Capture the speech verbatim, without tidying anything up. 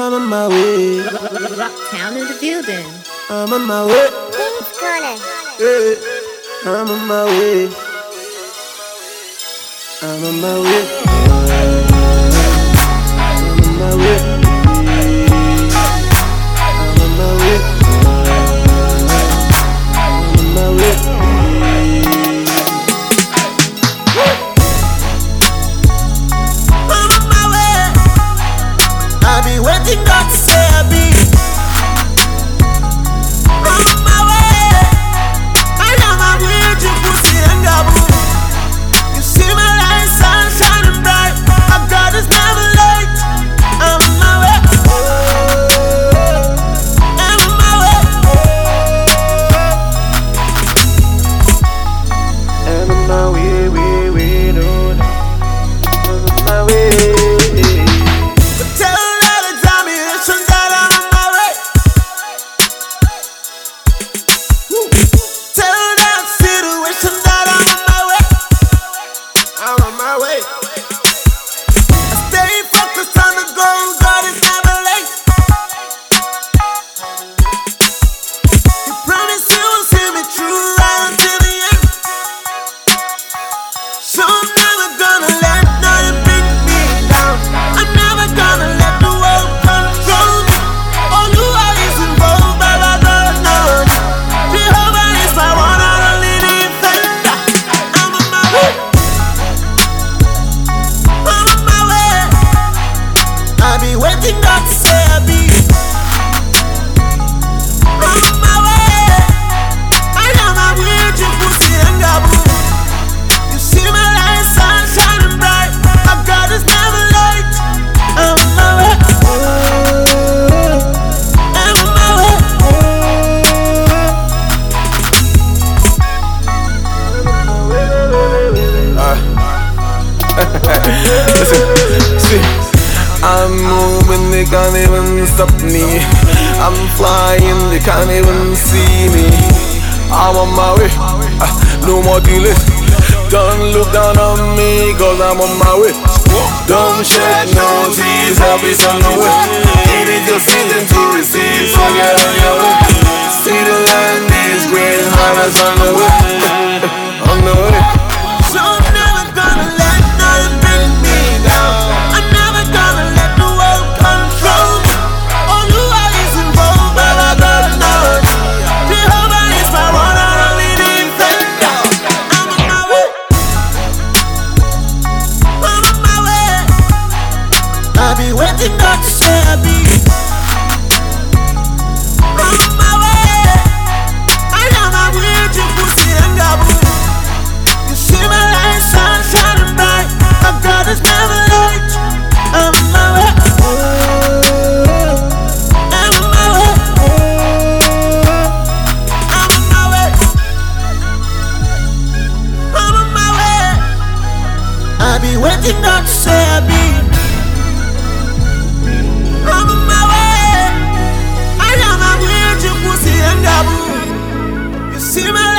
I'm on my way. Rocktown in the building. I'm on my way. King's Corner. Yeah, I'm on my way. I'm on my way. I'm on my way. I'm on my way. I'm on my way. I'm on my way. I be waiting God to say I be. I'm on my way. I am a weird pussy and gabu. You see my light, sun shining bright. My God is never late. I'm on my way. I'm on my way. I'm on my way, way, way, Lord. I'm on my way. But tell all the time it's on that I'm on my way. Woo. Tell that situation that I'm on my way. I'm on my way. I stay focused on the goal. God is never late. You promise you will see me through right until the end. So I'm never gonna let nothing bring me down. I'm never gonna let the world control me. Oh, you are is involved, but I don't know. Jehovah is my one and only defender. I'm on my way. I'm on my way. I be waiting God to say I be. I'm on my way. I am a weird pussy and gabu. You see my light, sun shining bright. My God is never late. I'm on my way. I'm on my way. Listen, see, I'm moving, they can't even stop me. I'm flying, they can't even see me. I'm on my way, ah, no more delay. Don't look down on me, cause I'm on my way. Don't shed no tears, help is on the way. It is your season to receive, so get on your way. See the land is great, harvest on the way. On the way. So I'm never gonna let nothing bring me down. I'm never gonna let the world control me. Oh, you are is involved, but I don't know. Jehovah is my one and only defender. I'm on my way. I'm on my way. I be waiting God to say I be. I'm on my way. I am a weird pussy and gabu. You see my light, sun shining bright. My God is never late. I'm on my way. I'm on my way. I'm on my way. I'm on my way. I be waiting God to say I be. I'm on my way. I am a weird pussy and gabu. You see my